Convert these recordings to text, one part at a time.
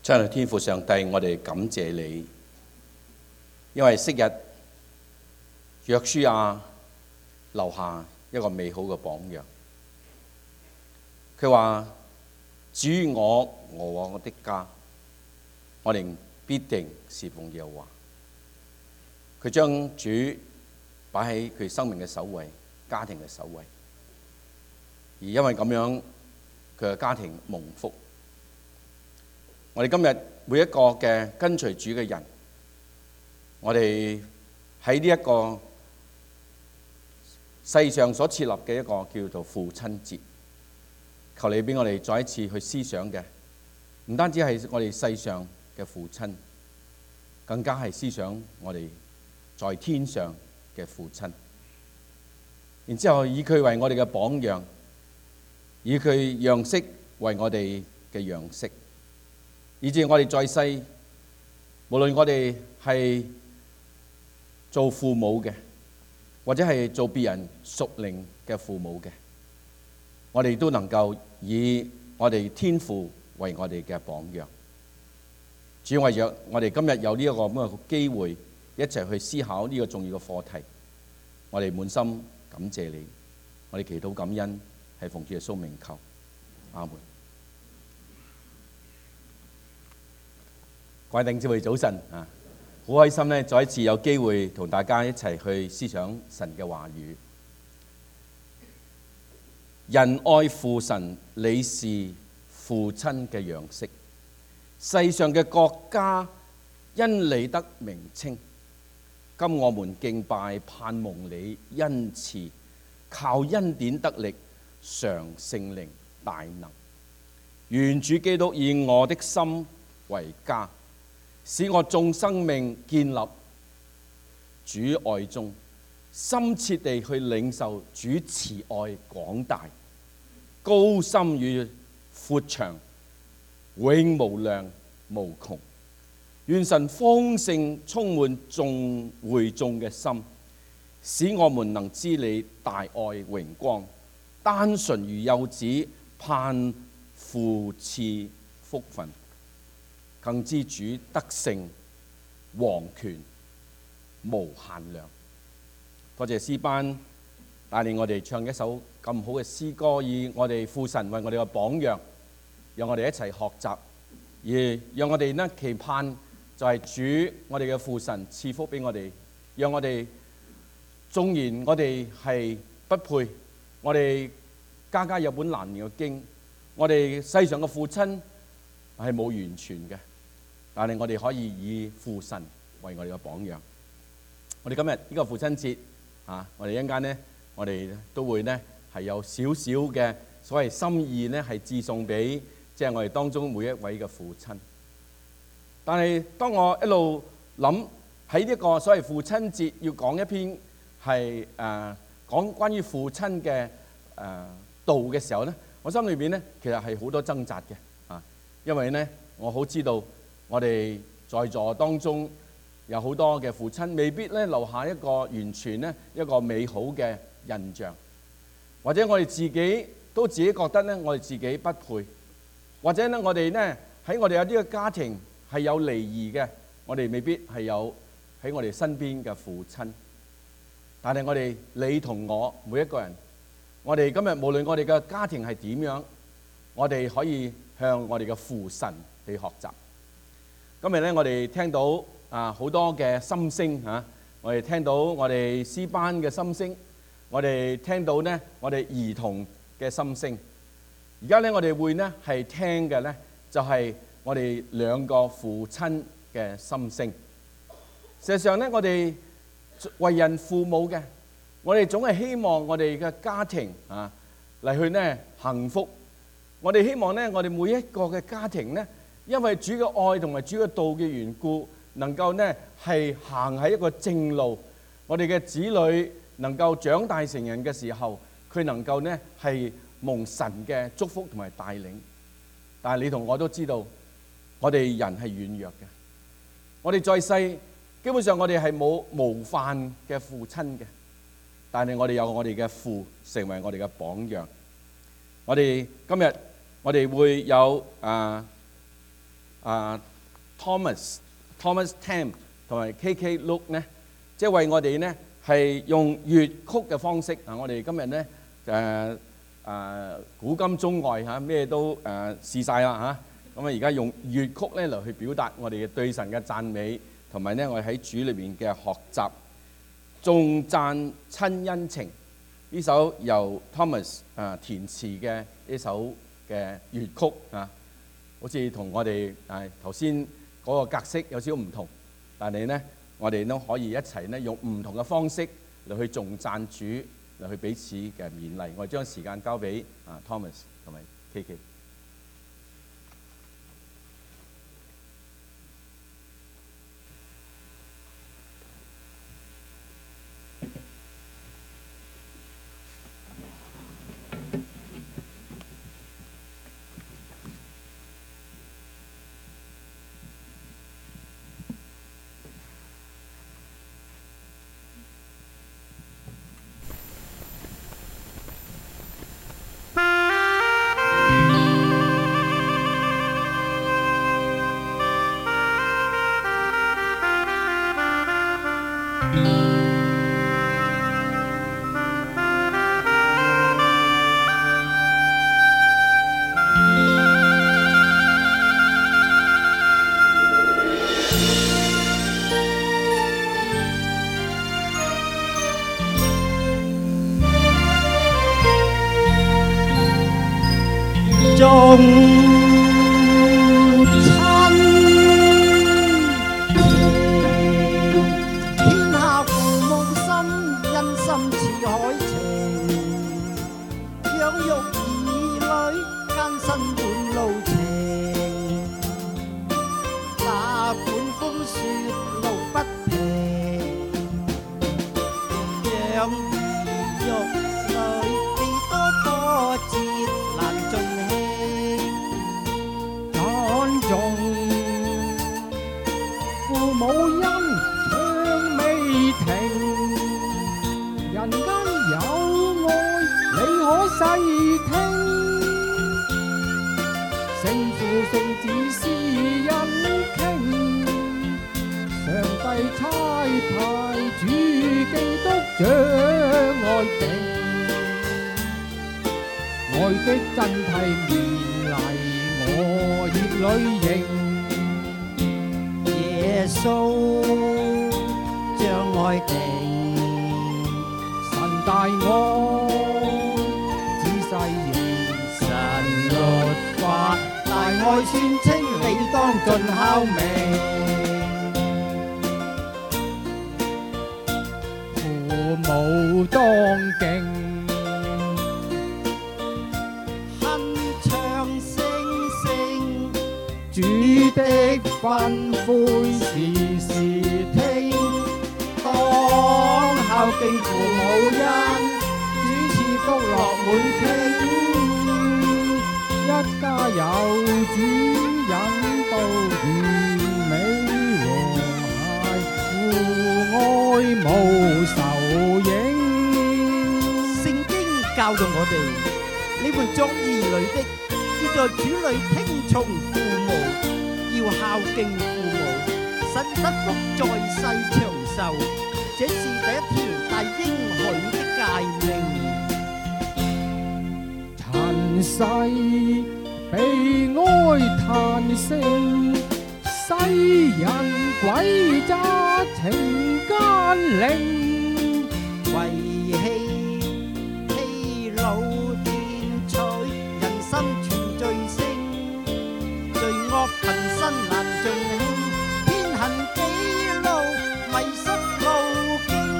親愛的天父上帝，我哋感謝你，因為昔日約書亞留下一個美好嘅榜樣。佢話：至於我和我的家，我哋必定侍奉耶和華。佢將主擺喺佢生命嘅首位，家庭嘅首位。而因為咁樣，佢嘅家庭蒙福。我哋今日每一個嘅跟隨主嘅人，我哋喺呢一個世上所設立嘅一個叫做父親節，求你俾我哋再一次去思想嘅，唔單止係我哋世上嘅父親，更加係思想我哋在天上嘅父親。然之後以佢為我哋嘅榜樣，以佢樣式為我哋嘅樣式。以至我哋在世，無論我哋係做父母嘅，或者係做別人屬靈嘅父母嘅，我哋都能夠以我哋天父為我哋嘅榜樣。主，為咗我哋今日有呢一個咁嘅機會，一齊去思考呢個重要嘅課題，我哋滿心感謝你，我哋祈禱感恩，係奉主耶穌名求，阿門。各位弟兄姊妹早晨啊！好開心咧，再一次有機會同大家一齊去思想神嘅話語。人愛父神，你是父親嘅樣式。世上嘅國家因你得名稱，今我們敬拜，盼蒙你恩賜，靠恩典得力，常聖靈大能。願主基督以我的心為家，使我眾生命建立主愛中，深切地去領受主慈愛廣大、高深與闊長、永無量無窮。願神豐盛充滿眾會眾嘅心，使我們能知你大愛榮光，單純如幼子盼父賜福分，更知主得勝王權無限量。多謝詩班帶領我哋唱一首咁好嘅詩歌，以我哋父神為我哋嘅榜樣，讓我哋一齊學習，而讓我哋呢期盼就係主我哋嘅父神賜福俾我哋，讓我哋縱然我哋係不配，我哋家家有本難念嘅經，我哋世上嘅父親係冇完全嘅。但係我哋可以以父神為我哋嘅榜樣。我哋今日呢個父親節啊，我哋一陣間呢，我哋都會呢係有少少嘅所謂心意呢，係致送俾即係我哋當中每一位嘅父親。但係當我一路諗喺呢個所謂父親節要講一篇係講關於父親嘅道嘅時候呢，我心裏邊呢其實係好多掙扎嘅啊，因為呢我好知道。我哋在座當中有好多嘅父親，未必咧留下一個完全咧一個美好嘅印象，或者我哋自己都自己覺得咧，我哋自己不配，或者咧我哋咧喺我哋有啲嘅家庭係有離異嘅，我哋未必係有喺我哋身邊嘅父親。但係我哋你同我每一個人，我哋今日無論我哋嘅家庭係點樣，我哋可以向我哋嘅父神去學習。今日咧，我哋聽到好多嘅心聲嚇，我哋聽到我哋詩班嘅心聲，我哋聽到呢我哋兒童嘅心聲。而家咧，我哋會呢係聽嘅咧，就係我哋兩個父親嘅心聲。事實上咧，我哋為人父母嘅，我哋總係希望我哋嘅家庭嚟去呢幸福。我哋希望呢，我哋每一個嘅家庭呢，因為主嘅愛同埋主嘅道嘅緣故，能夠呢係行喺一個正路。我哋嘅子女能夠長大成人嘅時候，佢能夠呢係蒙神嘅祝福同埋帶領。但係你同我都知道，我哋人係軟弱嘅。我哋在世基本上我哋係冇模範嘅父親嘅，但係我哋有我哋嘅父成為我哋嘅榜樣。我哋今日我哋會有 Thomas Tam 同埋 KK Luke 呢，即係為我哋呢係用粵曲嘅方式我哋今日呢古今中外咩都試晒啦咁而家用粵曲咧嚟去表達我哋嘅對神嘅讚美，同埋呢我哋喺主裏面嘅學習。頌讚親恩情呢首由 Thomas 填詞嘅呢首嘅粵曲好似同我哋頭先嗰個格式有少少唔同，但係呢我哋都可以一齊呢用唔同嘅方式嚟去頌讚主，嚟去彼此嘅勉勵。我哋將時間交俾Thomas 同埋 KK。 眾親情，天下父母心，因心似海情。養育兒女，艱辛本路程。哪管風雪路不平，養兒育女幾多波折難盡。父母恩唱未停，人間有愛你可細聽。聖父聖子施恩傾，上帝差派主基督將愛定，愛的真諦勉勵我熱淚盈。耶穌將愛定，神大愛仔細認，神律法大愛宣稱，你當盡孝命。父母當敬，鏗鏘聲聲，主的吩咐時時聽，當孝敬父母恩，主賜福樂滿傾。一家有主引導，完美和諧，互愛無仇影。聖經教導我哋，你們作兒女的，要在主裏聽從父母，要孝敬父母，使得福在世長壽。這是第一條大應許的誡命。塵世悲哀嘆聲，世人詭詐情奸佞，遺棄欺侮騙取，人心存罪性，罪惡頻生難盡興，偏行己路，迷失路徑。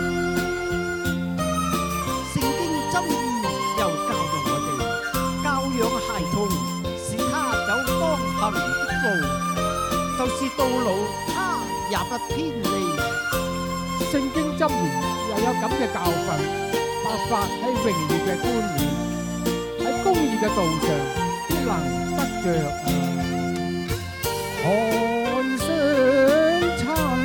聖經箴言又教導我哋，教養孩童，使他走當行的路，就是到老他也不偏離。聖經箴言又有咁嘅教訓，白髮喺榮耀嘅冠冕，喺公義嘅道上必能得着看相親，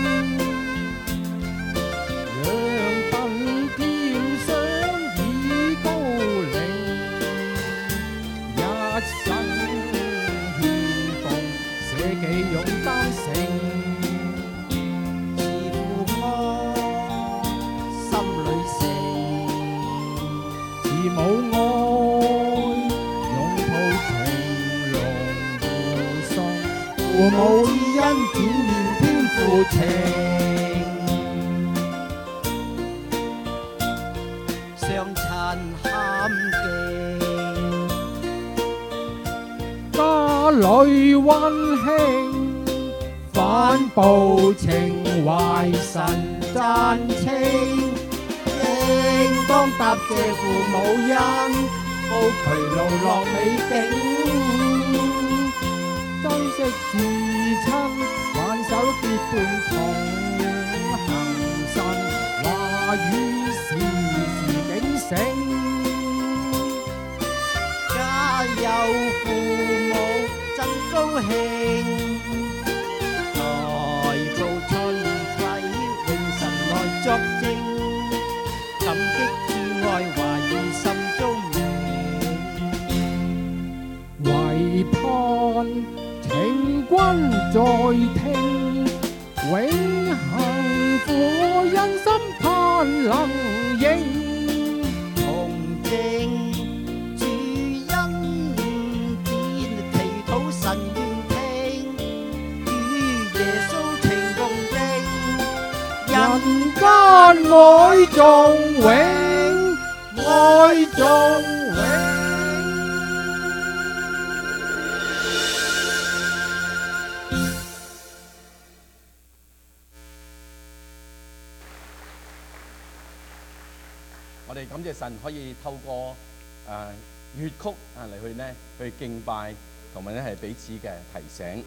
讓等添相以高齡，一生獻奉捨己情， 相親堪敬， 家裏溫馨，反哺情懷神讚稱，應當答謝父母恩，報佢勞樂美景，珍惜至親，挽手結伴同行神話語時時警醒。 家有父母真高興，代報春暉永神來作證，感激至愛懷於心中明， 唯盼情君在聽，永恆父愛恩心盼能應， 同證主恩典，祈禱神願聽，與耶穌情共定， 人間愛眾永，愛眾永。 我哋感謝神可以透過粵曲嚟去敬拜，同埋咧係彼此嘅提醒。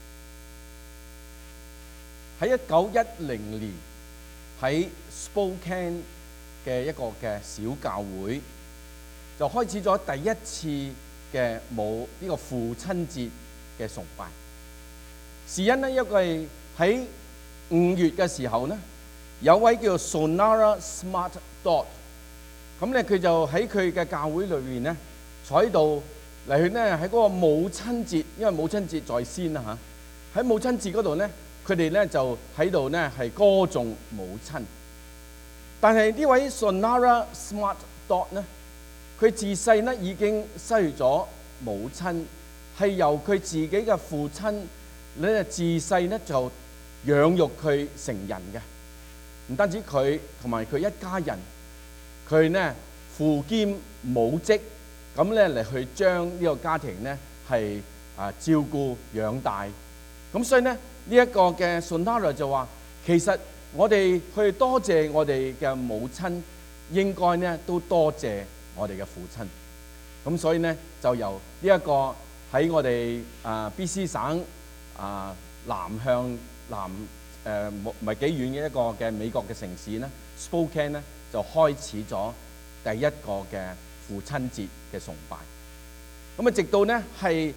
喺1910年喺 Spokane 嘅一個嘅小教會，就開始咗第一次嘅冇呢個父親節嘅崇拜。是因呢，因為喺5月嘅時候呢，有位叫做 Sonara Smart Dot。咁咧，佢就喺佢嘅教會裏邊咧，坐喺度嚟去咧喺嗰個母親節，因為母親節在先啦嚇。喺母親節嗰度咧，佢哋咧就喺度咧係歌頌母親。但係呢位 Sonara Smart Dot 咧，佢自細咧已經失去咗母親，係由佢自己嘅父親咧自細咧就養育佢成人嘅。唔單止佢同埋佢一家人。佢呢父兼母職，咁咧嚟去將呢個家庭呢係照顧養大。咁所以呢，呢一個嘅 Sonara 就話，其實我哋去多謝我哋嘅母親，應該呢都多謝我哋嘅父親。咁所以呢，就由呢一個喺我哋BC 省南向唔係幾遠嘅一個嘅美國嘅城市呢 Spokane 呢，就開始咗第一個嘅父親節嘅崇拜。咁啊，直到呢係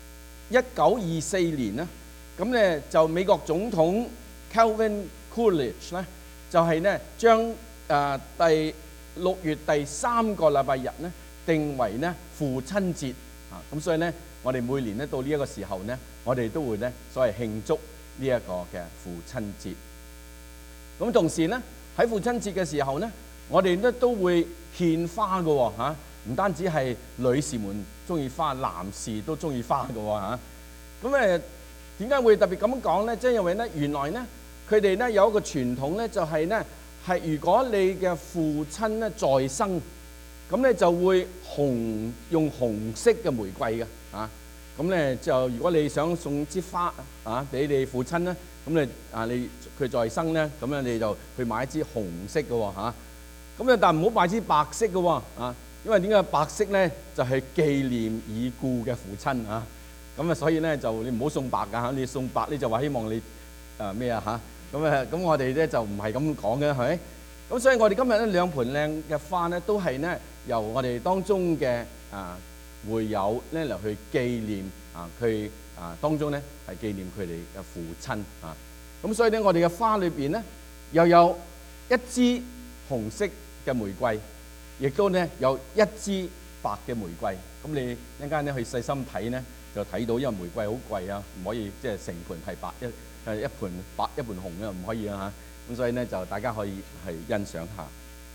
1924年呢，咁咧就美國總統 Calvin Coolidge 咧，就係呢將第6月第3個禮拜日呢定為呢父親節啊。咁所以呢，我哋每年呢到呢一個時候呢，我哋都會呢所謂慶祝呢一個嘅父親節。咁同時呢，喺父親節嘅時候呢，我哋咧都會獻花嘅喎嚇，唔單止係女士們中意花，男士都中意花嘅喎嚇。咁點解會特別咁講呢？即係因為呢，原來呢，佢哋呢有一個傳統呢，就係呢，係如果你嘅父親呢在生，咁咧就會用紅色嘅玫瑰嘅嚇。咁咧就如果你想送支花俾你父親咧，咁你佢在生咧，咁樣你就去買一支紅色嘅喎嚇。咁但唔好買支白色嘅喎因為點解白色咧就係紀念已故嘅父親啊。咁所以咧就你唔好送白㗎嚇，你送白咧就話希望你咩嚇。咁我哋咧就唔係咁講嘅係咪？咁所以我哋今日咧兩盆靚嘅花咧都係咧由我哋當中嘅會友咧嚟去紀念佢當中咧係紀念佢哋嘅父親啊。咁所以咧我哋嘅花裏邊咧又有一支紅色嘅玫瑰，亦都咧有一支白嘅玫瑰。咁你一陣間咧去細心睇咧，就睇到因為玫瑰好貴啊，唔可以即係成盤係白一盤白一盤紅嘅唔可以啊嚇。咁所以咧就大家可以係欣賞下。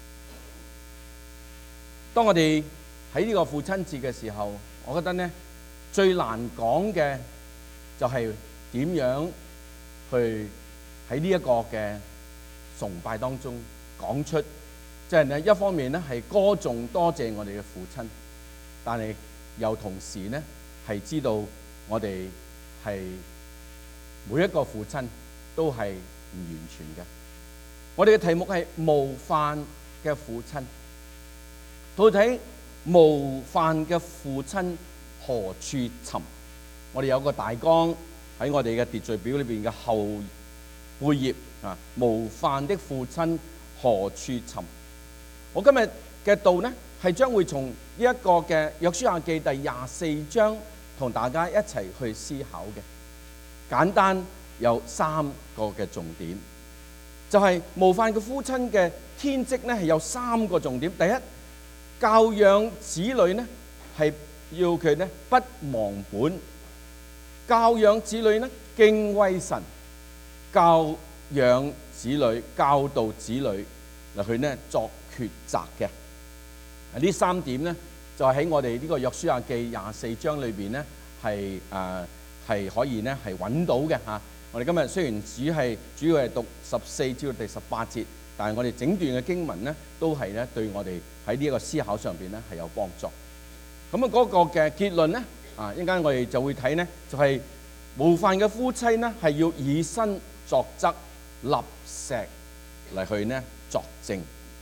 當我哋喺呢個父親節嘅時候，我覺得咧最難講嘅就係點樣去喺呢一個嘅崇拜當中講出，即係咧一方面咧係歌頌多謝我哋嘅父親，但係又同時咧係知道我哋係每一個父親都係唔完全嘅。我哋嘅題目係模範嘅父親，到底模範嘅父親何處尋？我哋有個大綱喺我哋嘅秩序表裏邊嘅後背頁啊，模範的父親何處尋？我今日嘅道呢，係將會從呢一個嘅約書亞記第24章同大家一齊去思考嘅。簡單有3個嘅重點，就係模範嘅父親嘅天職呢，係有3個重點。第一，教養子女呢係要佢呢不忘本，教養子女呢敬畏神，教養子女教導子女嚟去呢作抉擇嘅。呢3點呢，就喺我哋呢個約書亞記24章裏邊呢係可以呢係揾到嘅嚇。我哋今日雖然主要係讀14至到第18節，但係我哋整段嘅經文呢都係呢對我哋喺呢一個思考上邊呢係有幫助。咁啊嗰個嘅結論呢，一陣間我哋就會睇呢，就係模範嘅夫妻呢係要以身作則，立石嚟去呢作證。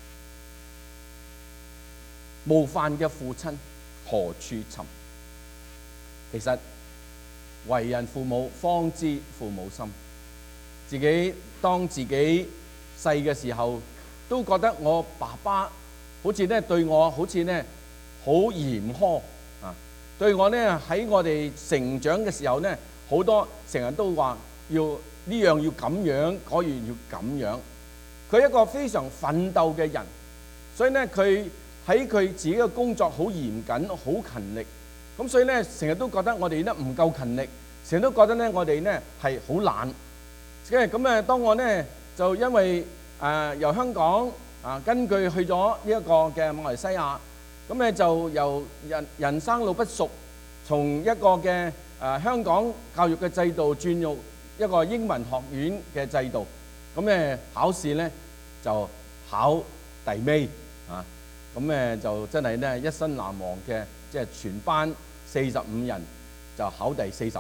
模範嘅父親何處尋？其實為人父母方知父母心。當自己細嘅時候，都覺得我爸爸好似咧對我好似咧好嚴苛啊，對我咧喺我哋成長嘅時候咧，好多成日都話要呢樣要咁樣，嗰樣要咁樣。佢係一個非常奮鬥嘅人，所以咧佢喺佢自己嘅工作好嚴謹、好勤力。咁所以咧成日都覺得我哋咧唔夠勤力，成日都覺得咧我哋咧係好懶。即係咁誒，當我咧就因為由香港根據去咗呢一個嘅馬來西亞，咁咧就由人生路不熟，從一個嘅香港教育嘅制度轉入一個英文學院嘅制度，咁咧考試咧就考第尾啊，咁咧就真係咧一生難忘嘅，即係全班45人就考第45。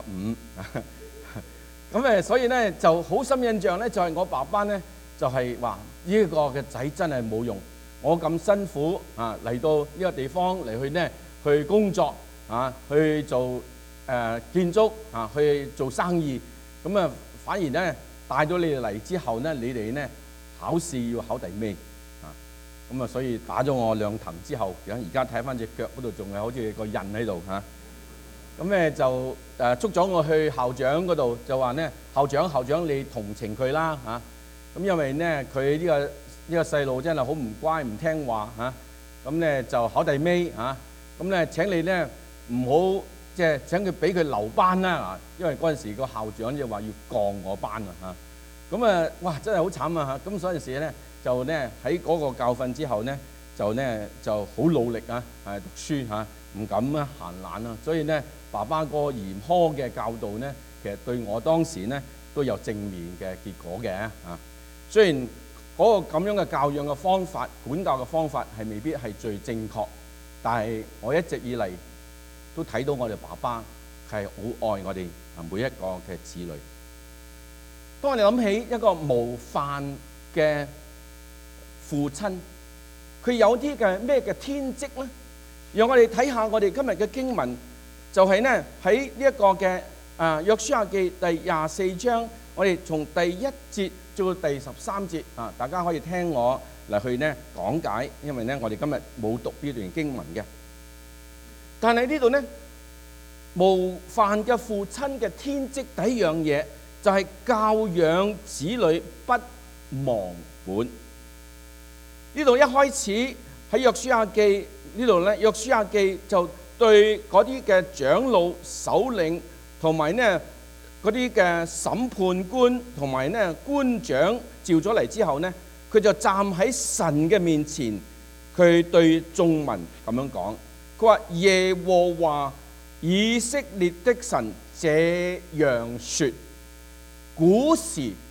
咁所以咧就好深印象咧，就係我爸爸咧就係話呢個嘅仔真係冇用，我咁辛苦嚟到呢個地方嚟去咧去工作去做建築去做生意，咁反而咧帶咗你哋嚟之後咧，你哋咧考試要考第尾咁所以打咗我2藤之後，而家睇翻隻腳嗰度仲係好似個印喺度咁咧就捉咗我去校長嗰度，就話咧校長你同情佢啦咁因為咧佢呢個細路真係好唔乖唔聽話咁咧就考第尾咁咧請你咧唔好即係請佢俾佢留班啦因為嗰陣時個校長就話要降我班咁哇真係好慘咁所以時咧就咧喺嗰個教訓之後咧就好努力讀書唔敢閒懶所以咧爸爸個嚴苛嘅教導咧，其實對我當時咧都有正面嘅結果嘅雖然嗰個咁樣嘅教養嘅方法、管教嘅方法係未必係最正確，但係我一直以嚟都睇到我哋爸爸係好愛我哋每一個嘅子女。當我哋諗起一個模範嘅父親，佢有啲嘅咩嘅天職咧？讓我哋睇下我哋今日嘅經文，就係呢喺呢一個嘅約書亞記第24章，我哋從第1節到第13節大家可以聽我嚟去呢講解，因為呢我哋今日冇讀呢段經文嘅。但係呢度呢，模範嘅父親嘅天職第一樣嘢就係教養子女不忘本。呢度一開始喺約書亞記呢度咧，約書亞記就對嗰啲嘅長老、首領同埋呢嗰啲嘅審判官同埋呢官長召咗嚟之後呢，佢就站喺神嘅面前，佢對眾民咁樣講，佢話耶和華以色列的神這樣說：古時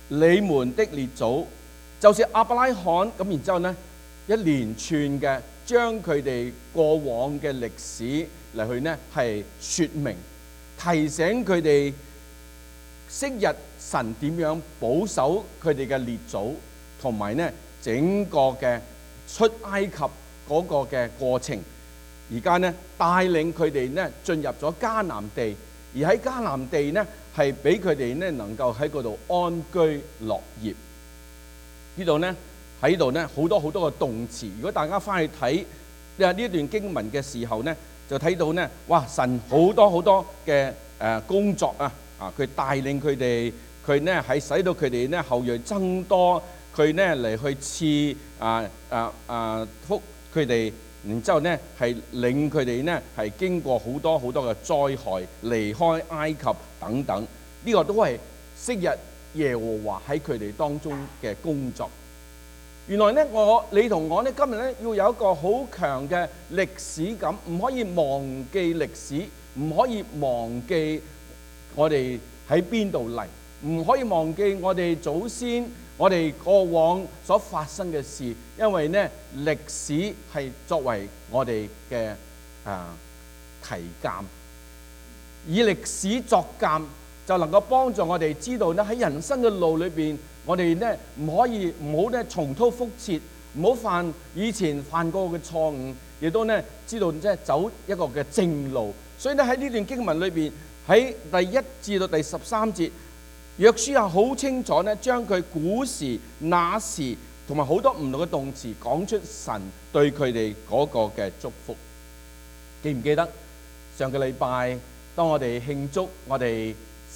你們的列祖，就是亞伯拉罕。咁然之後呢，一連串嘅將佢哋過往嘅歷史嚟去呢係説明，提醒佢哋昔日神點樣保守佢哋嘅列祖，同埋呢整個嘅出埃及嗰個嘅過程。而家呢帶領佢哋呢進入咗迦南地，而喺迦南地呢係俾佢哋呢能夠喺嗰度安居樂業。呢度呢喺度呢好多好多個動詞。如果大家翻去睇呢段經文嘅時候呢，就睇到呢，哇！神好多好多嘅工作啊！佢帶領佢哋，佢呢係使到佢哋呢後裔增多，佢呢嚟去賜福佢哋。然之後呢，係令佢哋呢係經過好多好多嘅災害，離開埃及等等。呢個都係昔日耶和華喺佢哋當中嘅工作。原來呢，你同我呢，今日呢要有一個好強嘅歷史感，唔可以忘記歷史，唔可以忘記我哋喺邊度嚟，唔可以忘記我哋祖先，我哋過往所發生嘅事，因為呢歷史係作為我哋嘅題鑑，以歷史作鑑就能夠幫助我哋知道呢喺人生嘅路裏邊，我哋呢唔好呢重蹈覆轍，唔好犯以前犯過嘅錯誤，亦都呢知道即係走一個嘅正路。所以呢喺呢段經文裏邊，喺第1至到第13節。約書亞好清楚呢，將佢古時、那時同埋好多唔同嘅動詞講出神對佢哋嗰個嘅祝福。記唔記得上個禮拜當我哋慶祝我哋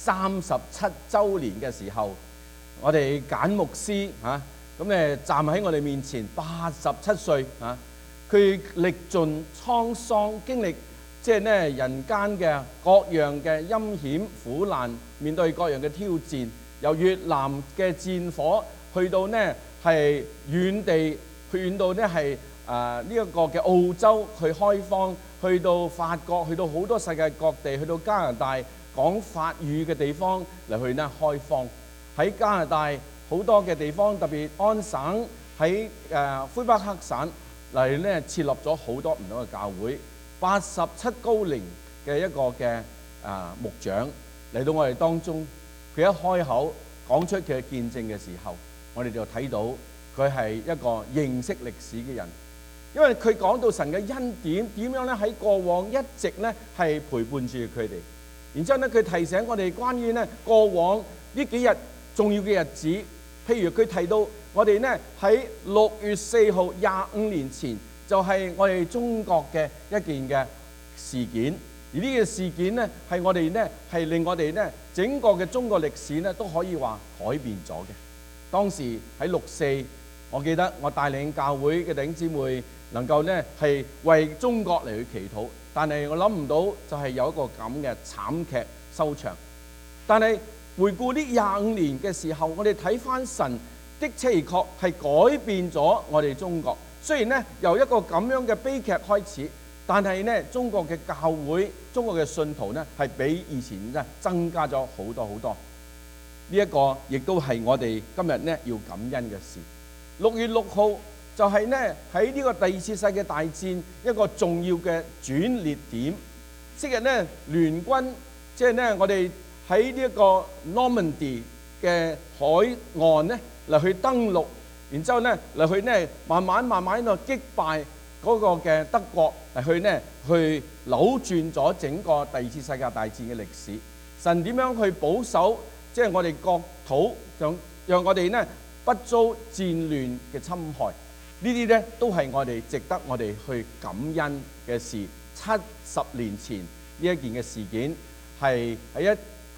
37週年嘅時候，我哋簡牧師咁咧站喺我哋面前，87歲佢歷盡滄桑，經歷即係呢人間嘅各樣嘅陰險苦難，面對各樣嘅挑戰，由越南嘅戰火去到呢係遠到呢係呢一個嘅澳洲去開荒，去到法國，去到好多世界各地，去到加拿大講法語嘅地方嚟去呢開荒。喺加拿大好多嘅地方，特別安省喺魁北克省嚟呢設立咗好多唔同嘅教會。87高齡嘅一個嘅牧長嚟到我哋當中，佢一開口講出佢嘅見證嘅時候，我哋就睇到佢係一個認識歷史嘅人，因為佢講到神嘅恩典點樣咧喺過往一直咧係陪伴住佢哋。然之後咧，佢提醒我哋關於咧過往呢幾日重要嘅日子，譬如佢提到我哋咧喺6月4號25年前。就係我哋中國嘅一件嘅事件，而呢個事件呢，係我哋呢係令我哋呢整個嘅中國歷史呢都可以話改變咗嘅。當時喺6·4，我記得我帶領教會嘅弟兄姊妹能夠呢係為中國嚟去祈禱，但係我諗唔到就係有一個咁嘅慘劇收場。但係回顧呢25年嘅時候，我哋睇返神的確係改變咗我哋中國。雖然呢由一個咁樣嘅悲劇開始，但係呢中國嘅教會、中國嘅信徒呢係比以前呢增加咗好多好多。呢一個亦都係我哋今日呢要感恩嘅事。6月6號就係呢喺呢個第2次世界大戰一個重要嘅轉捩點。昔日呢聯軍即係呢我哋喺呢一個 Normandy 嘅海岸呢嚟去登陸。然之後呢，嚟去呢，慢慢喺度擊敗嗰個嘅德國，嚟去呢，去扭轉咗整個第2次世界大戰嘅歷史。神點樣去保守，即係我哋國土，讓我哋呢不遭戰亂嘅侵害。呢啲呢都係我哋值得我哋去感恩嘅事。70年前呢一件嘅事件係喺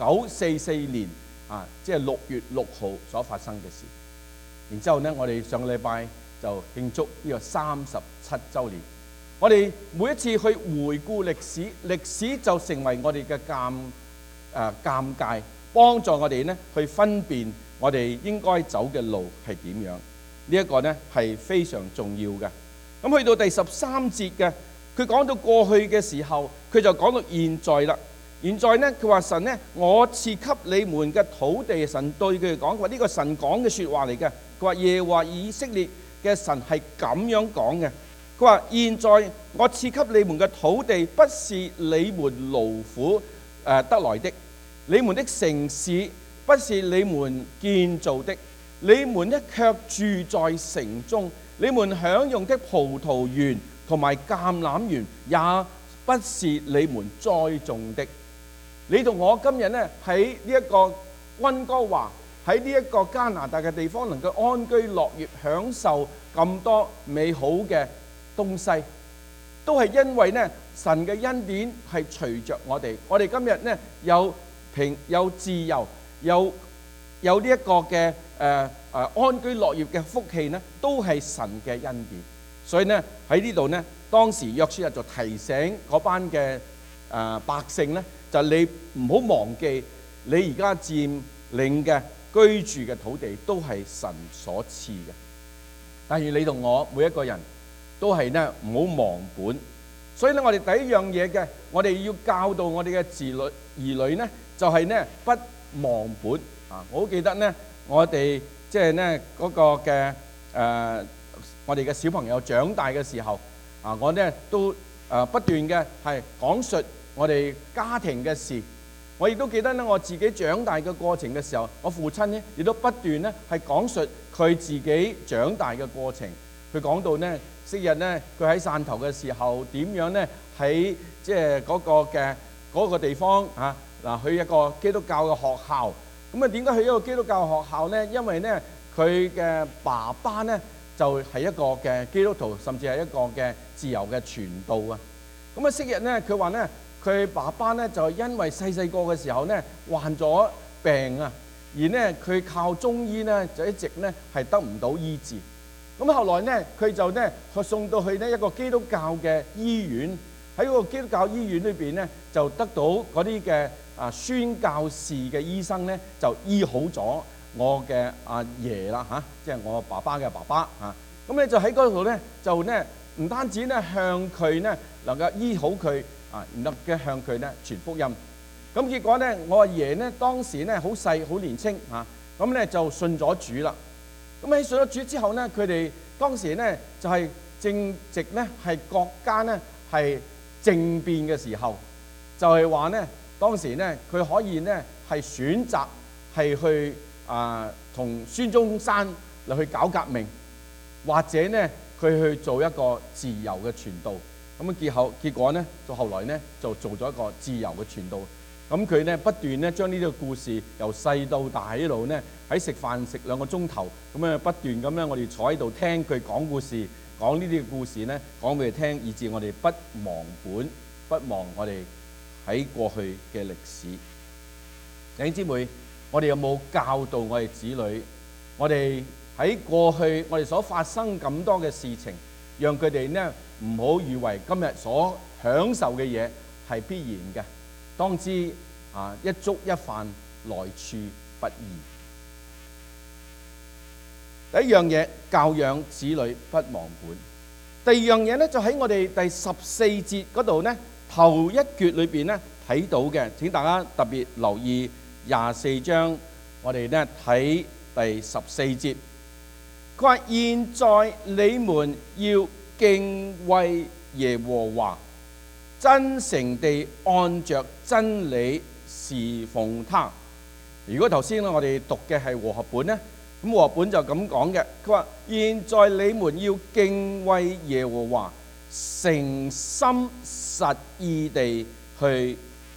1944年即係6月6號所發生嘅事。然之後呢，我哋上個禮拜就慶祝呢個37週年。我哋每一次去回顧歷史，歷史就成為我哋嘅鑑戒，幫助我哋呢去分辨我哋應該走嘅路係點樣。呢一個呢係非常重要嘅。咁去到第13節嘅，佢講到過去嘅時候，佢就講到現在啦。 現在呢，佢話神呢，我賜給你們嘅土地，神對佢哋講，話呢個神講嘅説話嚟嘅。佢話耶和華以色列嘅神係咁樣講嘅。佢話現在我賜給你們嘅土地，不是你們勞苦得來的，你們的城市不是你們建造的，你們呢卻住在城中，你們享用的葡萄園同埋橄欖園也不是你們栽種的。你同我今日呢喺呢一個溫哥華，喺呢一個加拿大嘅地方，能夠安居樂業，享受咁多美好嘅東西，都係因為呢神嘅恩典係隨着我哋。我哋今日呢有自由，有呢一個嘅安居樂業嘅福氣呢，都係神嘅恩典。所以呢喺呢度呢，當時約書亞就提醒嗰班嘅百姓呢，就你唔好忘記，你而家佔領嘅居住嘅土地都係神所賜嘅。但願你同我每一個人都係呢唔好忘本。所以咧，我哋第一樣嘢嘅，我哋要教導我哋嘅兒女呢，就係呢不忘本啊！我好記得呢，我哋即係呢嗰個嘅我哋嘅小朋友長大嘅時候啊，我呢都不斷嘅係講述我哋家庭嘅事。我亦都記得呢，我自己長大嘅過程嘅時候，我父親呢亦都不斷呢係講述佢自己長大嘅過程。佢講到呢，昔日呢，佢喺汕頭嘅時候點樣呢？喺即係嗰個地方啊嗱，去一個基督教嘅學校。咁啊，點解去一個基督教學校呢？因為呢，佢嘅爸爸呢就係一個嘅基督徒，甚至係一個嘅自由嘅傳道啊。咁啊，昔日呢，佢話呢，佢爸爸呢就因為細個嘅時候呢患咗病啊，而呢佢靠中醫呢就一直呢係得唔到醫治。咁後來呢，佢就呢送到去呢一個基督教嘅醫院，喺嗰個基督教醫院裏邊呢，就得到嗰啲嘅宣教士嘅醫生呢，就醫好咗我嘅阿爺啦嚇，即係我爸爸嘅爸爸嚇。咁咧就喺嗰度呢，就呢唔單止呢向佢呢能夠醫好佢啊，然後嘅向佢呢傳福音。咁結果呢，我阿爺呢當時呢好細好年青嚇，咁呢就信咗主啦。咁喺信咗主之後呢，佢哋當時呢就係正值呢係國家呢係政變嘅時候，就係話呢當時呢佢可以呢係選擇係去同孫中山嚟去搞革命，或者呢佢去做一個自由嘅傳道。咁結果呢，到後來呢就做咗一個自由嘅傳道。咁佢呢不斷呢將呢個故事由細到大一路呢喺食飯食2個鐘頭，咁啊不斷咁呢我哋坐喺度聽佢講故事，講呢啲嘅故事呢講俾佢聽，以致我哋不忘本，不忘我哋喺過去嘅歷史。弟兄姊妹，我哋有冇教導我哋子女？我哋喺過去我哋所發生咁多嘅事情，讓佢哋呢唔好以為今日所享受嘅嘢係必然嘅。當知一粥一飯來處不易。第一樣嘢，教養子女不忘本。第二樣嘢呢，就喺我哋第14節嗰度呢，頭一橛裏邊呢睇到嘅。請大家特別留意24章，我哋呢睇第14節。佢話：現在你們要敬畏耶和華，真誠地按着真理侍奉他。如果頭先我哋讀嘅係和合本呢，咁和合本就咁講嘅。佢話：現在你們要敬畏耶和華，誠心實意地去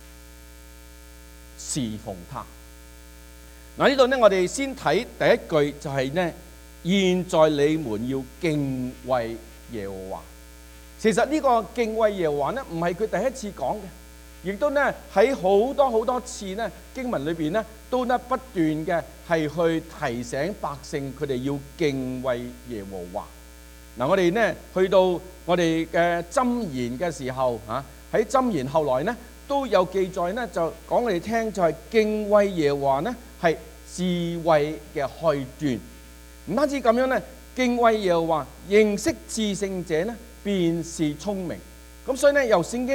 侍奉他。嗱，呢度呢，我哋先睇第一句就係呢：現在你們要敬畏耶和華。其實呢個敬畏耶和華呢，唔係佢第一次講嘅，亦都呢喺好多次呢經文裏邊呢，都呢不斷嘅係去提醒百姓佢哋要敬畏耶和華。嗱，我哋呢去到我哋嘅箴言嘅時候喺箴言後來呢都有記載呢，就講我哋聽，就係敬畏耶和華呢係智慧嘅開端。唔單止咁樣呢，敬畏耶和華，認識至聖者呢，便是聰明。咁所以呢，由聖經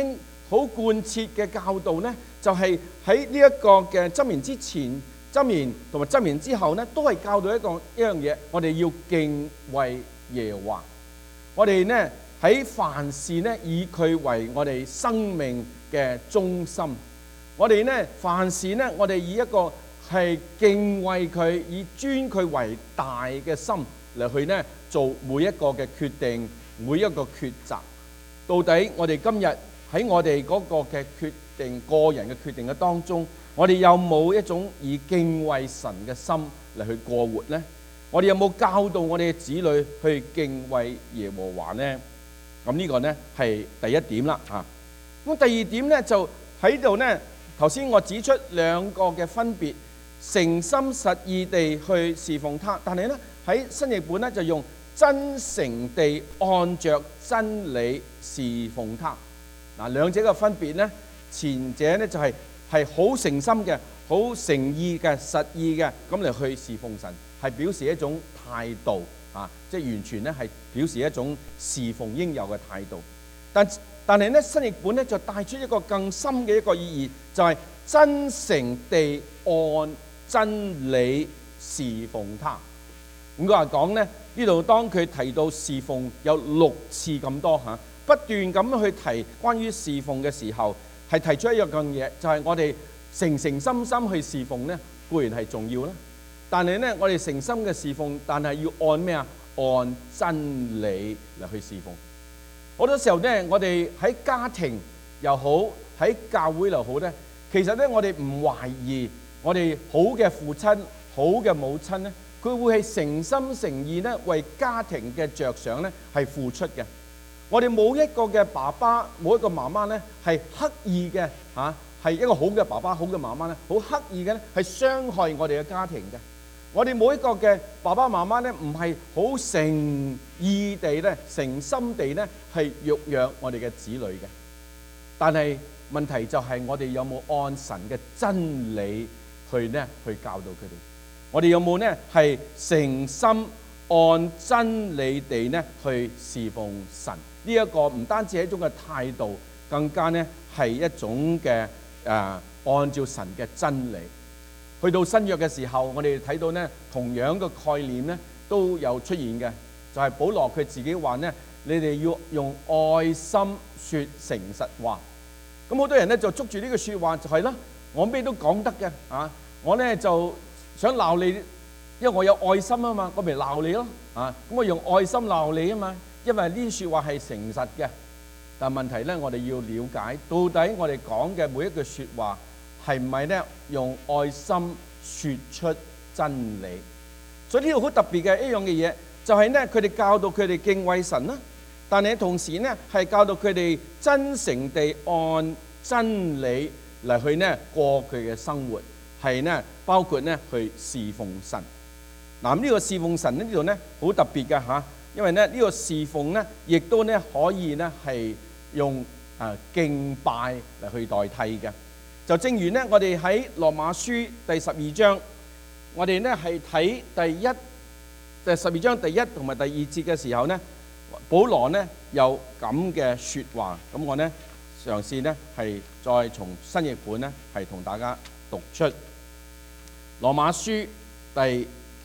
好貫徹嘅教導呢，就係喺呢一個嘅箴言之前、箴言同埋箴言之後呢，都係教導一樣嘢，我哋要敬畏耶和華。我哋呢喺凡事呢以佢為我哋生命嘅中心。我哋呢凡事呢，我哋以一個係敬畏佢，以尊佢為大嘅心嚟去呢做每一個嘅決定，每一個抉擇。到底我哋今日喺我哋嗰個嘅決定、個人嘅決定嘅當中，我哋有冇一種以敬畏神嘅心嚟去過活呢？我哋有冇教導我哋嘅子女去敬畏耶和華呢？咁呢個呢係第一點啦嚇。咁第二點呢就喺度呢，頭先我指出兩個嘅分別，誠心實意地去侍奉他，但係呢喺新譯本呢就用真誠地按着真理侍奉他。嗱，兩者嘅分別呢，前者呢就係好誠心嘅、好誠意嘅、實意嘅咁嚟去侍奉神，係表示一種態度啊，即係完全呢係表示一種侍奉應有嘅態度。但係呢新譯本呢就帶出一個更深嘅一個意義，就係真誠地按真理侍奉他。咁佢話講呢，呢度當佢提到侍奉有6次咁多嚇，不斷咁去提關於侍奉嘅時候，係提出一樣嘢，就係我哋誠誠心心去侍奉呢，固然係重要啦。但係呢，我哋誠心嘅侍奉，但係要按咩啊？按真理嚟去侍奉。好多時候呢，我哋喺家庭又好，喺教會又好呢，其實呢，我哋唔懷疑我哋好嘅父親、好嘅母親呢，佢會係誠心誠意呢為家庭嘅着想呢係付出嘅。我哋冇一個嘅爸爸，冇一個媽媽呢係刻意嘅嚇，係一個好嘅爸爸、好嘅媽媽呢，好刻意嘅呢係傷害我哋嘅家庭嘅。我哋每一個嘅爸爸媽媽呢，唔係好誠意地呢、誠心地呢係育養我哋嘅子女嘅。但係問題就係我哋有冇按神嘅真理去教導佢哋？我哋有冇呢係誠心按真理地呢去侍奉神？呢一個唔單止係一種嘅態度，更加呢係一種嘅按照神嘅真理。去到新約嘅時候，我哋睇到呢同樣嘅概念呢都有出現嘅，就係保羅佢自己話呢：你哋要用愛心説誠實話。咁好多人呢就捉住呢句説話就係啦，我咩都講得嘅啊，我呢就想鬧你，因為我有愛心啊嘛，我咪鬧你咯啊，咁我用愛心鬧你啊嘛，因為呢啲説話係誠實嘅。但問題呢，我哋要了解到底我哋講嘅每一句説話係唔係呢用愛心説出真理？所以呢度好特別嘅一樣嘅嘢，就係呢佢哋教導佢哋敬畏神啦，但係同時呢係教導佢哋真誠地按真理嚟去呢過佢嘅生活，係呢包括呢去侍奉神。嗱，呢個侍奉神呢度呢好特別嘅嚇，因為呢個侍奉呢亦都呢可以呢係用敬拜嚟去代替嘅。就正如呢，我哋喺羅馬書第12章，我哋呢係睇第12章第1同埋第2節嘅時候呢，保羅呢有咁嘅説話，咁我呢嘗試呢係再從新譯本呢係同大家讀出羅馬書第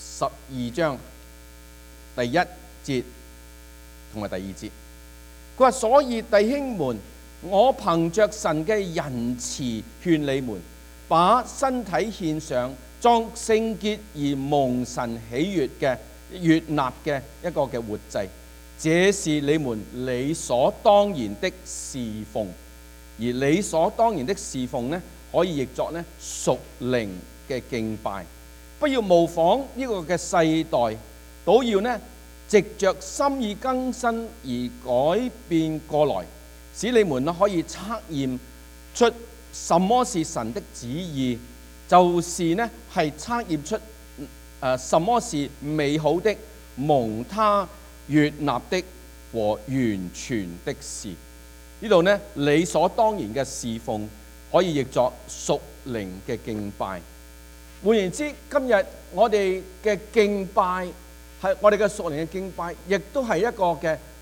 12章第1節同埋第2節。佢話：所以弟兄們，我憑着神嘅仁慈勸你們，把身體獻上，作聖潔而蒙神喜悅嘅悅納嘅一個嘅活祭，這是你們理所當然的侍奉。而理所當然的侍奉呢，可以譯作呢屬靈嘅敬拜。不要模仿呢個嘅世代，倒要呢藉着心意更新而改變過來，使你們可以測驗出什麼是神的旨意，就是呢係測驗出什麼是美好的、蒙他悅納的和完全的事。呢度呢理所當然嘅侍奉可以譯作屬靈嘅敬拜。換言之，今日我哋嘅敬拜係我哋嘅屬靈嘅敬拜，亦都係一個嘅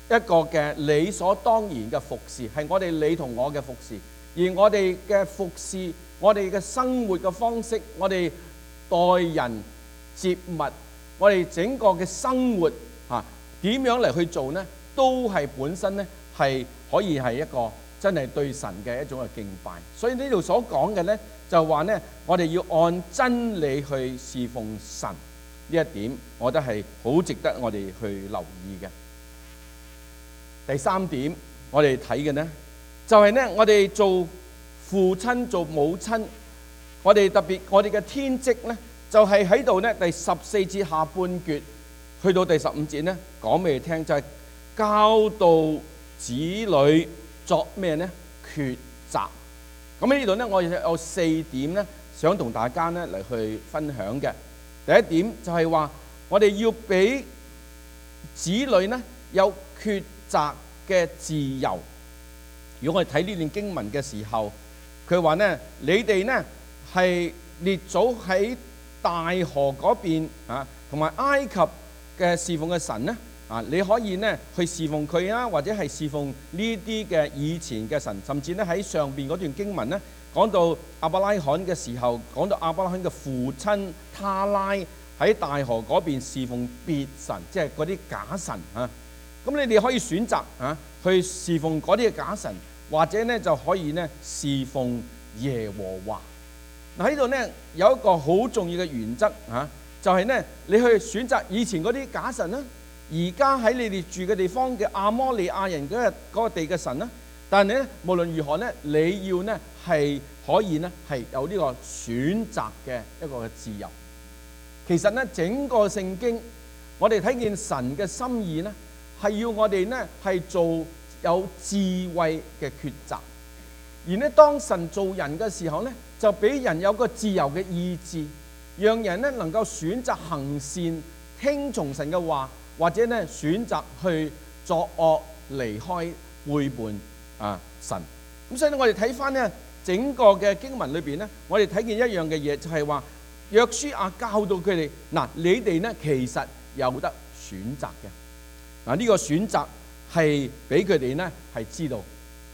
一個嘅理所當然嘅服侍，係我哋你同我嘅服侍。而我哋嘅服侍，我哋嘅生活嘅方式，我哋待人接物，我哋整個嘅生活點樣嚟去做呢？都係本身呢係可以係一個真係對神嘅一種嘅敬拜。所以呢度所講嘅呢，就話呢，我哋要按真理去侍奉神。呢一點，我覺得係好值得我哋去留意嘅。第三點，我哋睇嘅呢，就係呢，我哋做父親做母親，我哋特別我哋嘅天職呢，就係喺度呢，第14節下半橛去到第15節呢，講俾你聽，就係教導子女作咩呢？抉擇。咁喺呢度呢，我有4點呢，想同大家呢嚟去分享嘅。第一點就係話，我哋要俾子女呢有抉擇嘅自由。如果我哋睇呢段經文嘅時候，佢話呢，你哋呢係列祖喺大河嗰邊同埋埃及嘅侍奉嘅神呢，你可以呢去侍奉佢啦，或者係侍奉呢啲嘅以前嘅神，甚至呢喺上邊嗰段經文呢，講到亞伯拉罕嘅時候，講到亞伯拉罕嘅父親他拉喺大河嗰邊侍奉別神，即係嗰啲假神啊。咁你哋可以選擇去侍奉嗰啲嘅假神，或者呢就可以呢侍奉耶和華。嗱，喺度呢有一個好重要嘅原則就係呢，你去選擇以前嗰啲假神啦，而家喺你哋住嘅地方嘅亞摩利亞人嗰個地嘅神啦。但係呢，無論如何呢，你要呢係可以呢係有呢個選擇嘅一個嘅自由。其實呢，整個聖經我哋睇見神嘅心意呢，係要我哋呢係做有智慧嘅抉擇。而呢，當神做人嘅時候呢，就俾人有個自由嘅意志，讓人呢能夠選擇行善，聽從神嘅話，或者呢選擇去作惡，離開背叛神。咁所以呢，我哋睇翻呢整個嘅經文裏邊呢，我哋睇見一樣嘅嘢，就係話約書亞教導佢哋，你哋呢其實有得選擇嘅。呢個選擇係俾佢哋呢係知道。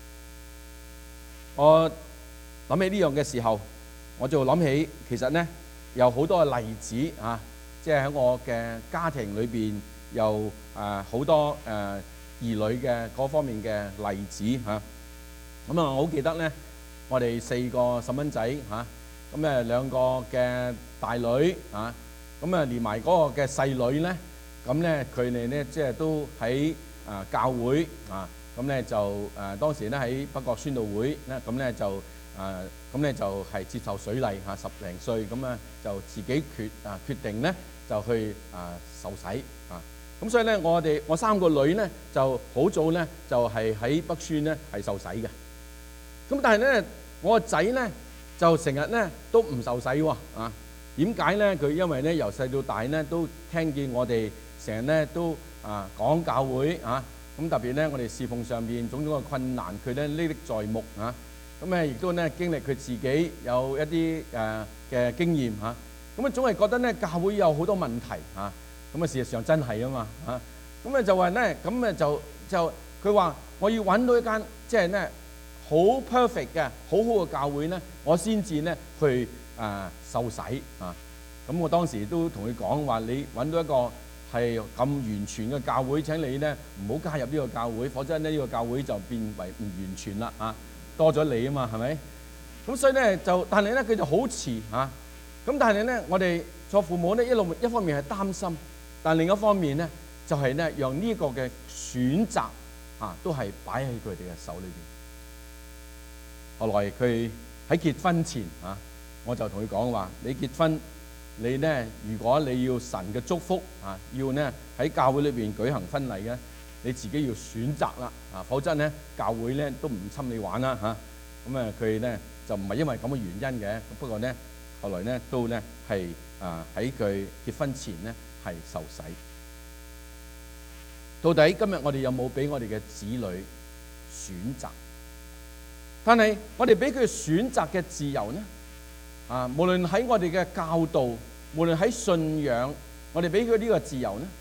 我諗起呢樣嘅時候，我就諗起其實呢有好多嘅例子即係喺我嘅家庭裏邊有好多兒女嘅嗰方面嘅例子咁我好記得呢，我哋4個細蚊仔咁2個嘅大女咁連埋嗰個嘅細女呢，咁呢佢哋呢即係都喺教會咁呢就當時呢喺北角宣道會呢，咁呢就係接受水禮10零歲，咁呢就自己決定呢就去受洗咁所以呢我3個女呢就好早呢就係喺北宣呢係受洗嘅。咁但係呢我個仔呢就成日呢都唔受洗喎點解呢？佢因為呢由細到大呢都聽見我哋成日呢都講教會咁特別呢我哋侍奉上邊種種嘅困難，佢呢歷歷在目咁亦都呢經歷佢自己有一啲嘅經驗咁總係覺得呢教會有好多問題咁事實上真係啊嘛咁就話呢咁就佢話我要揾到一間即係呢好 perfect 嘅好好嘅教會呢，我先至呢去受洗咁我當時都同佢講話，你揾到一個係咁完全嘅教會，請你呢唔好加入呢個教會，否則呢個教會就變為唔完全啦多咗你啊嘛，係咪？咁所以呢但係呢佢就好遲咁但係呢我哋做父母呢一方面係擔心，但另一方面呢就係呢讓呢個嘅選擇都係擺喺佢哋嘅手裏邊。後來佢喺結婚前我就同佢講話，你結婚你呢如果你要神嘅祝福要呢喺教會裏邊舉行婚禮嘅，你自己要選擇啦否則呢教會呢都唔侵你玩啦咁佢呢就唔係因為咁嘅原因嘅，不過呢後來呢都呢係喺佢結婚前呢係受洗。到底今日我哋有冇俾我哋嘅子女選擇？但係我哋俾佢選擇嘅自由呢無論喺我哋嘅教導，無論喺信仰，我哋俾佢呢個自由呢，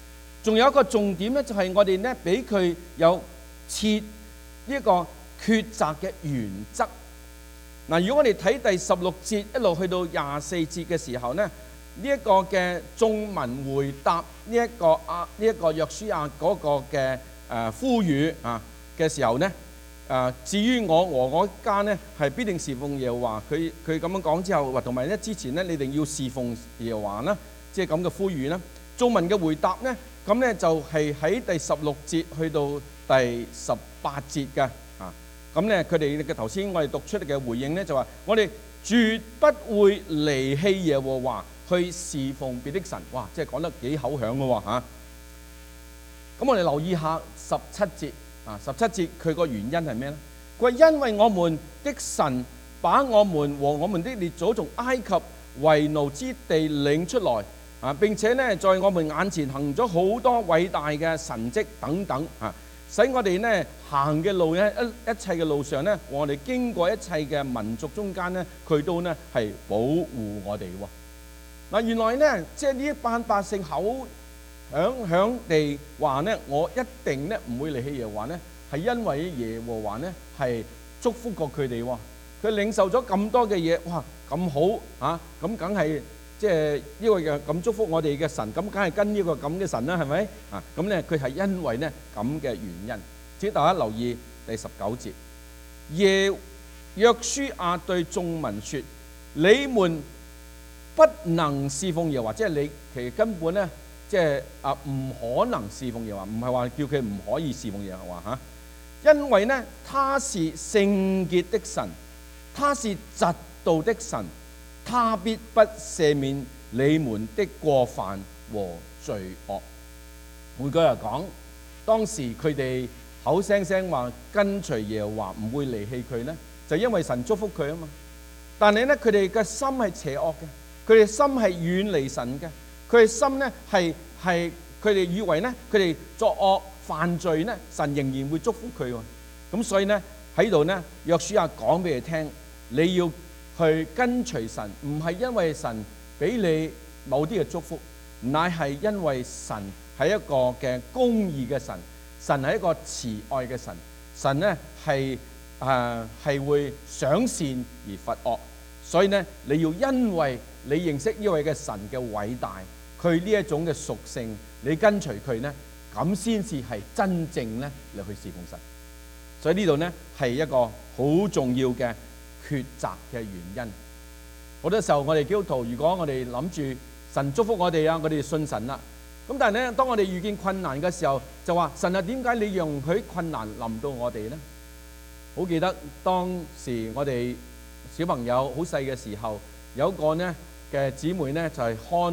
仲有一個重點咧，就係我哋咧俾佢有設呢一個抉擇嘅原則。嗱，如果我哋睇第16節一路去到24節嘅時候咧，呢一個嘅眾民回答呢一個約書亞嗰個嘅呼籲啊嘅時候咧，至於我和我家咧係必定侍奉耶和華。佢咁樣講之後，同埋咧之前咧你哋要侍奉耶和華啦，即係咁嘅呼籲啦。眾民嘅回答咧，咁咧就係喺第16節去到第18節嘅啊。咁咧佢哋嘅頭先我哋讀出嚟嘅回應咧就話：我哋絕不會離棄耶和華去侍奉別的神。哇！即係講得幾口響嘅喎嚇。咁我哋留意下17節啊，17節佢個原因係咩咧？佢話因為我們的神把我們和我們的列祖從埃及為奴之地領出來啊，並且咧在我們眼前行咗好多偉大嘅神蹟等等啊，使我哋咧行嘅路咧一切嘅路上咧，我哋經過一切嘅民族中間咧，佢都咧係保護我哋喎。嗱，原來咧即係呢一班百姓口響地話咧，我一定咧唔會離棄耶和華咧，係因為耶和華咧係祝福過佢哋喎。佢領受咗咁多嘅嘢，哇咁好啊！咁梗係即係呢個嘅咁祝福我哋嘅神，咁梗係跟呢個咁嘅神啦，係咪啊？咁咧佢係因為咧咁嘅原因。請大家留意第19節，約書亞對眾民說：你們不能侍奉耶和華，即係你其實根本咧即係唔可能侍奉耶和華，唔係話叫佢唔可以侍奉耶和華嚇，因為咧他是聖潔的神。他是嫉妒的神，他必不赦免你們的過犯和罪惡。換句話講，當時佢哋口聲聲話跟隨耶和華唔會離棄佢呢，就因為神祝福佢啊嘛。但係呢，佢哋嘅心係邪惡嘅，佢哋心係遠離神嘅，佢哋心呢係佢哋以為呢，佢哋作惡犯罪呢，神仍然會祝福佢喎。咁所以呢喺度呢，約書亞講俾你聽。你要去跟隨神，唔係因為神俾你某啲嘅祝福，乃係因為神係一個嘅公義嘅神，神係一個慈愛嘅神，神呢係會賞善而罰惡，所以呢你要因為你認識呢位嘅神嘅偉大，佢呢一種嘅屬性，你跟隨佢呢，咁先至係真正呢你去侍奉神。所以呢度呢係一個好重要嘅抉擇嘅原因。好多時候我哋基督徒，如果我哋諗住神祝福我哋啊，我哋信神啦。咁但係咧，當我哋遇見困難嘅時候，就話神啊，點解你容許困難臨到我哋呢？好記得當時我哋小朋友好細嘅時候，有一個呢嘅姊妹呢，就係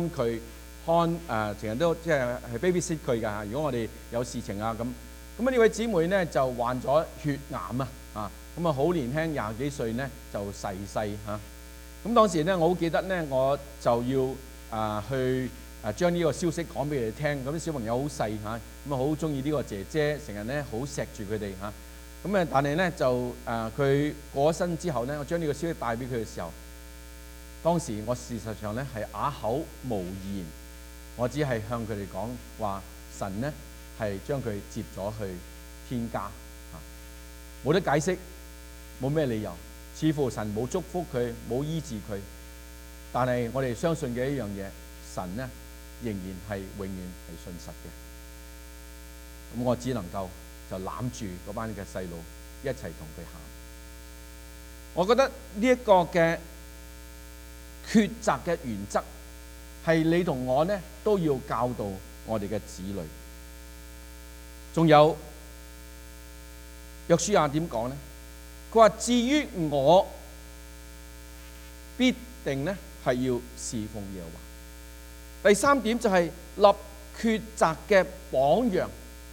成日都即係 baby sit 佢㗎。如果我哋有事情啊咁呢位姊妹呢就患咗血癌啊。咁啊，好年輕，20幾歲呢就逝世嚇。咁當時呢，我好記得呢，我就要去將呢個消息講俾你哋聽。咁啲小朋友好細嚇，咁啊好中意呢個姐姐，成日呢好錫住佢哋嚇。咁啊，但係呢，就佢過咗身之後呢，我將呢個消息帶俾佢嘅時候，當時我事實上呢係啞口無言，我只係向佢哋講話神呢係將佢接咗去天家嚇，冇得解釋。冇咩理由，似乎神冇祝福佢，冇醫治佢。但係我哋相信嘅一樣嘢，神呢仍然係永遠係信實嘅。咁我只能夠就攬住嗰班嘅細路一齊同佢喊。我覺得呢一個嘅抉擇嘅原則係你同我呢都要教導我哋嘅子女。仲有約書亞點講呢？佢話：至於我，必定呢係要侍奉耶和華。第三點就係立抉擇嘅榜樣。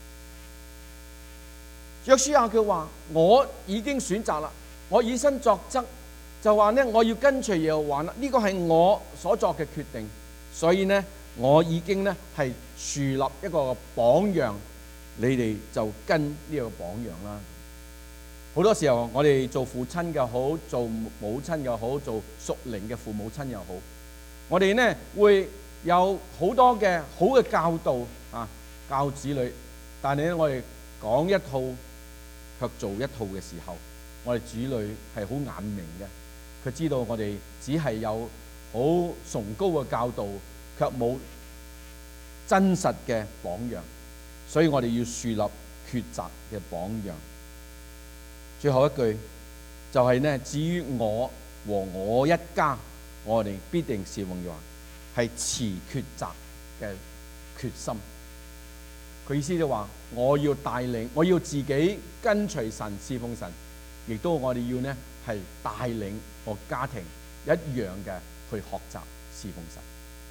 約書亞佢話：我已經選擇啦，我以身作則，就話呢我要跟隨耶和華啦。呢個係我所作嘅決定，所以呢我已經呢係樹立一個榜樣，你哋就跟呢個榜樣啦。好多時候，我哋做父親又好，做母親又好，做屬靈嘅父母親又好，我哋呢會有好多嘅好嘅教導啊。 教子女，但係咧我哋講一套卻做一套嘅時候，我哋子女係好眼明嘅，佢知道我哋只係有好崇高嘅教導，卻冇真實嘅榜樣，所以我哋要樹立抉擇嘅榜樣。最後一句就係呢，至於我和我一家，我哋必定侍奉嘅話，係持抉擇嘅決心。佢意思就話，我要帶領，我要自己跟隨神侍奉神，亦都我哋要呢係帶領我家庭一樣嘅去學習侍奉神。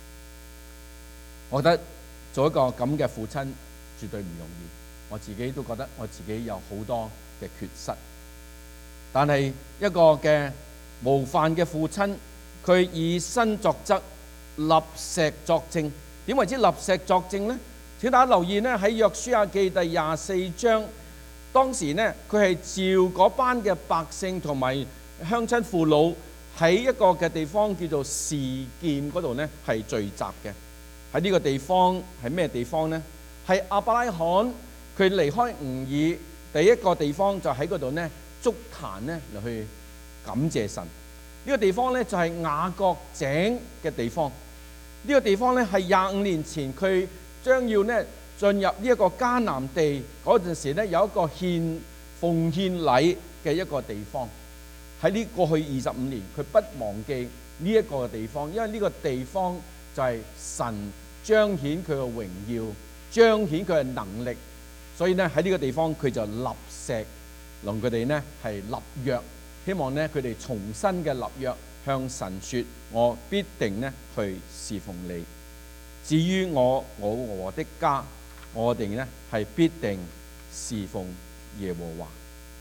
我覺得做一個咁嘅父親絕對唔容易，我自己都覺得我自己有好多嘅缺失。但係一個嘅模範嘅父親，佢以身作則，立石作證。點為之立石作證呢？請大家留意呢，喺約書亞記第24章，當時呢佢係召嗰班嘅百姓同埋鄉親父老喺一個嘅地方叫做示劍嗰度呢係聚集嘅。喺呢個地方係咩地方呢？係亞伯拉罕佢離開吾珥第一個地方，就喺嗰度呢築壇呢嚟去感謝神。呢個地方呢就係雅各井嘅地方。呢個地方呢係25年前佢將要呢進入呢一個迦南地嗰陣時呢，有一個奉獻禮嘅一個地方。喺呢過去25年，佢不忘記呢一個地方，因為呢個地方就係神彰顯佢嘅榮耀，彰顯佢嘅能力。所以呢喺呢個地方佢就立石，同佢哋呢係立約，希望呢佢哋重新嘅立約，向神說：我必定呢去侍奉你。至於我和我的家，我哋呢係必定侍奉耶和華。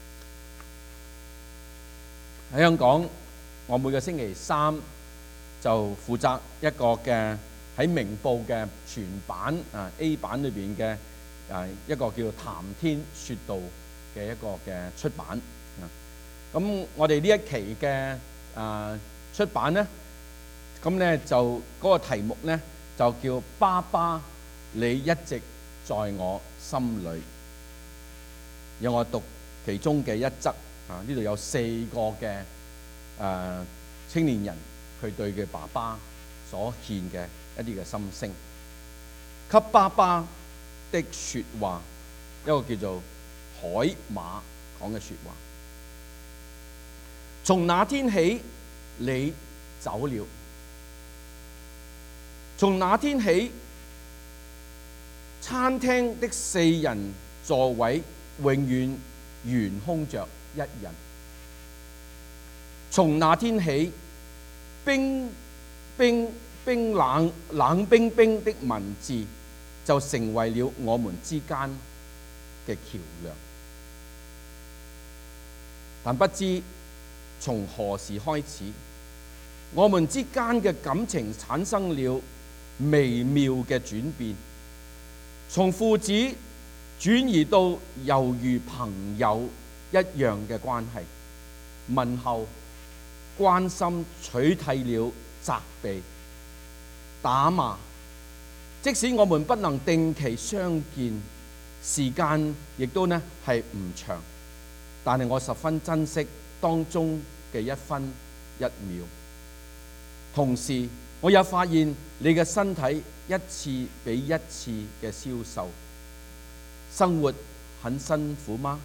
喺香港，我每個星期三就負責一個嘅喺明報嘅全版A 版裏邊嘅一個叫做談天說道嘅一個嘅出版。咁我哋呢一期嘅出版呢，咁呢就嗰個題目呢就叫爸爸，你一直在我心裏。讓我讀其中嘅一則。呢度有4個嘅青年人，佢對佢爸爸所獻嘅一啲嘅心聲。給爸爸的説話，一個叫做海馬講嘅説話。從那天起，你走了。從那天起，餐廳的4人座位永遠懸空着1人。從那天起，冰冷冰冰的文字就成為了我們之間嘅橋梁。但不知從何時開始，我們之間嘅感情產生了微妙嘅轉變，從父子轉移到猶如朋友一樣嘅關係，問候、關心取替了責備、打罵。即使我們不能定期相見，時間亦都呢係唔長，但係我十分珍惜當中嘅1分1秒。同時，我也發現你嘅身體一次比一次嘅消瘦。生活很辛苦嗎？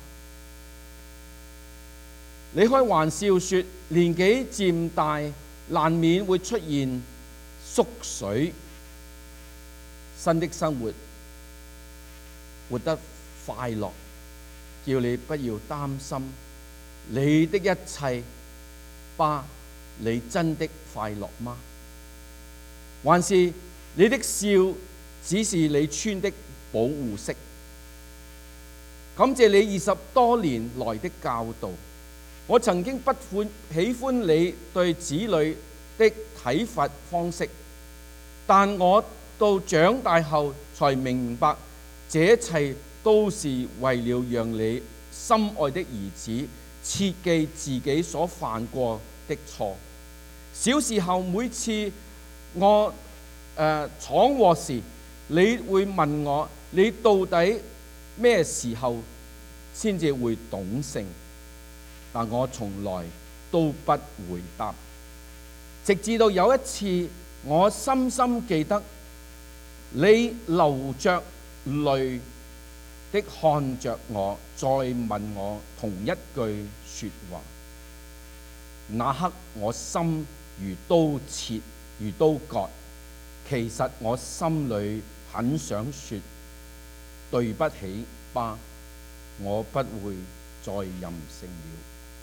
你開玩笑說年紀漸大，難免會出現縮水。新的生活活得快樂，叫你不要擔心。你的一切，爸，你真的快樂嗎？還是你的笑只是你穿的保護色？感謝你20多年來的教導。我曾經不喜歡你對子女的體罰方式，但我到長大後才明白，這一切都是為了讓你心愛的兒子切記自己所犯過的錯。小時候每次我闖禍時，你會問我你到底咩時候先至會懂性？但我從來都不回答，直至到有一次，我深深記得你流着淚的看着我，再問我同一句說話。那刻我心如刀切，如刀割。其實我心裏很想說對不起吧，我不會再任性了。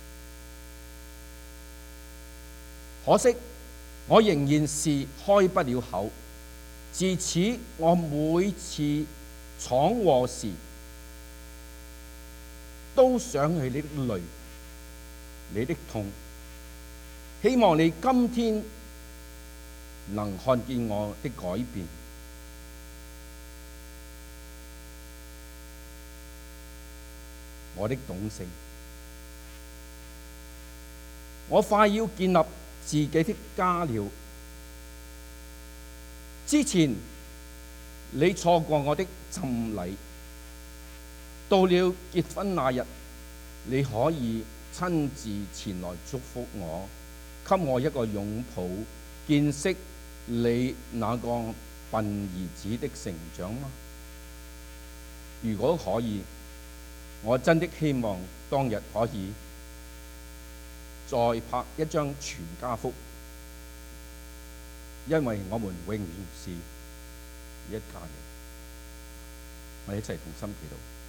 可惜我仍然是開不了口。自此我每次闖禍時，都想起你的淚，你的痛。希望你今天能看見我的改變。我的懂性，我快要建立自己的家了。之前你錯過我的浸禮，到了結婚那日，你可以親自前來祝福我，給我一個擁抱，見識你那個笨兒子的成長嗎？如果可以，我真的希望當日可以再拍一張全家福，因為我們永遠是一家人。我哋一齊同心祈禱。